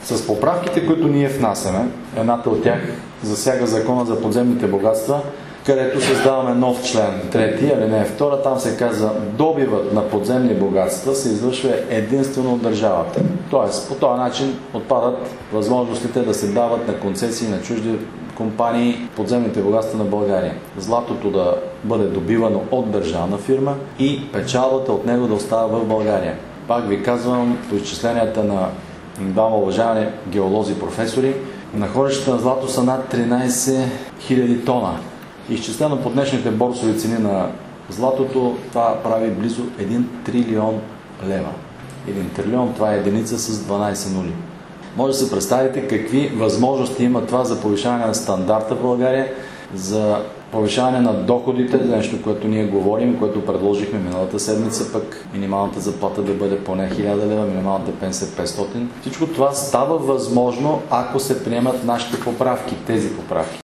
С поправките, които ние внасяме, едната от тях засяга закона за подземните богатства, където създаваме нов член 3, алинея 2, там се казва: добивът на подземни богатства се извършва единствено от държавата. Тоест, по този начин отпадат възможностите да се дават на концесии на чужди компании подземните богатства на България. Златото да бъде добивано от държавна фирма и печалбата от него да остава в България. Пак ви казвам, по изчисленията на двама уважавани геолози, професори, находищата на злато са над 13 000 тона. Изчислено по днешните борсови цени на златото, това прави близо 1 трилион лева. 1 трилион, това е единица с 12 нули. Може да се представите какви възможности има това за повишаване на стандарта в България, за повишаване на доходите, нещо, което ние говорим, което предложихме миналата седмица, пък минималната заплата да бъде поне 1000 лева, минималната пенсия 500. Всичко това става възможно, ако се приемат нашите поправки, тези поправки.